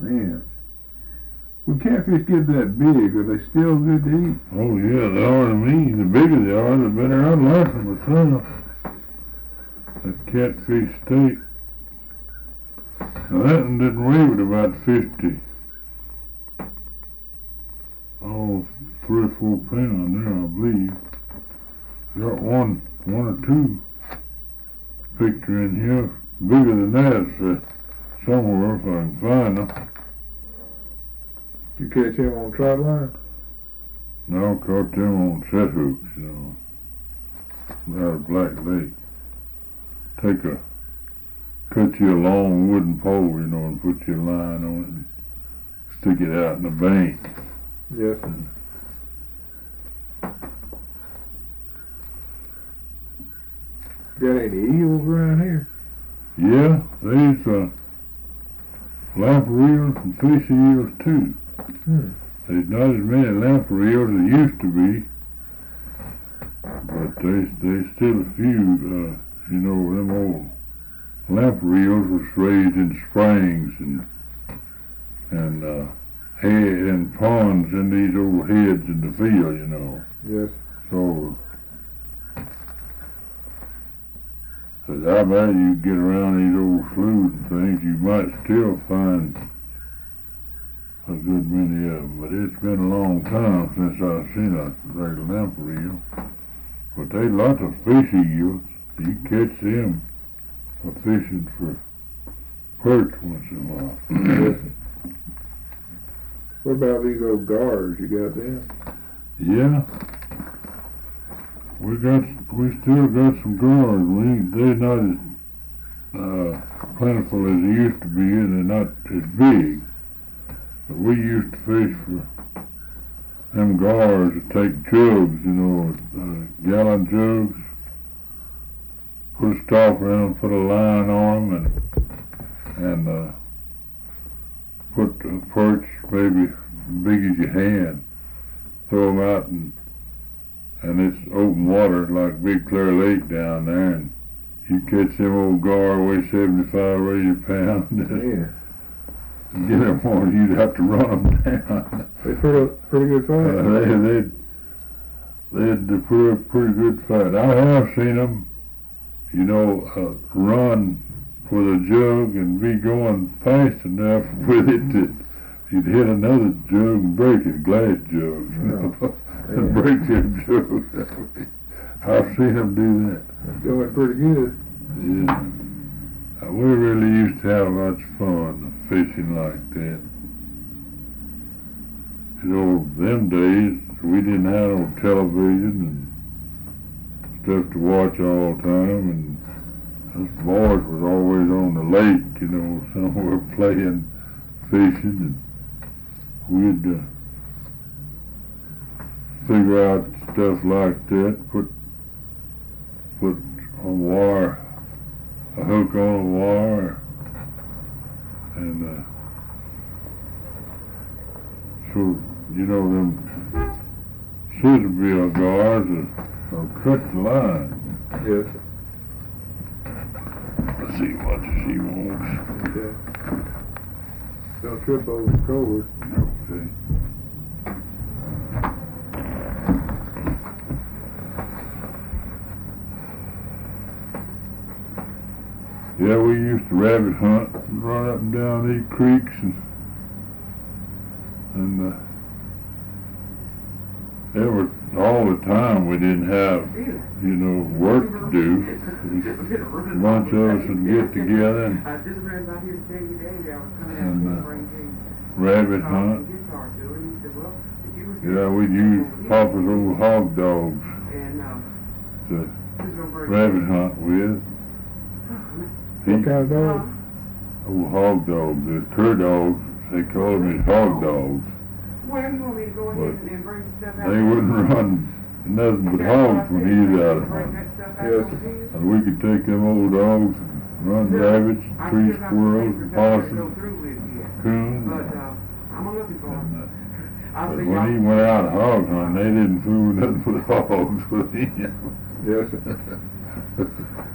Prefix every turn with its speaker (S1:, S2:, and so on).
S1: Man. When catfish get that big, are they still good to eat?
S2: Oh yeah, they are to me. The bigger they are, the better I like them myself. That catfish steak. Now that one didn't weigh but about 50. Oh, 3 or 4 pounds there, I believe. Got one or two picture in here bigger than that, so somewhere if I can find them.
S1: You catch him on trout line?
S2: No, caught them on set hooks, you know, out of Black Lake. Cut you a long wooden pole, you know, and put your line on it and stick it out in the bank.
S1: Yes. Got any eels around here?
S2: Yeah, there's lamprey eels and fishy eels too. There's not as many lamprey eels as there used to be, but there's still a few. You know, them old lamprey eels was raised in springs and ponds in these old heads in the field, you know.
S1: Yes.
S2: So, I bet you get around these old sloughs and things, you might still find a good many of them. But it's been a long time since I've seen a regular lamprey eel. But there's lots of fishy eels. You catch them fishing for perch once in a while.
S1: Yes. What about these old gars? You got them?
S2: Yeah. We still got some gars. They're not as plentiful as they used to be, and they're not as big. But we used to fish for them gars to take jugs, you know, gallon jugs. Put a stalk around, put a line on them, and put a perch maybe as big as your hand. Throw them out and it's open water like Big Clear Lake down there, and you catch them old gar weigh 75 or 80 pounds.
S1: Yeah.
S2: And get them on, you'd have to run them down.
S1: They put a pretty good fight.
S2: They'd put a pretty good fight. I have seen them, you know, run with a jug and be going fast enough with it that you'd hit another jug and break it, glass jugs.
S1: No.
S2: And break them jugs. I've seen them do that.
S1: It's going pretty good.
S2: Yeah. We really used to have lots of fun fishing like that. You know, them days, we didn't have no television and stuff to watch all the time, and us boys was always on the lake, you know, somewhere playing, fishing, and we'd figure out stuff like that, put a hook on a wire, and so, you know, them scissor gars will cut the line.
S1: Yes.
S2: Let's see what she wants.
S1: Okay. Don't trip over the cord.
S2: Okay. Yeah, we used to rabbit hunt and run up and down these creeks and all the time we didn't have, you know, work to do. A bunch of us would get together and rabbit hunt. Yeah, we'd use Papa's old hog dogs to rabbit hunt with.
S1: What kind of dog?
S2: Old hog dogs, the cur dogs, they call them his hog dogs.
S3: Well, you want me to go ahead and bring the stuff out?
S2: They wouldn't run nothing but hogs when he was out of hunt.
S1: Yes.
S2: And we could take them old dogs and run rabbits, tree squirrels, possums, coons. But when he went out hog hunting, they didn't fool nothing but hogs with him.
S1: Yes.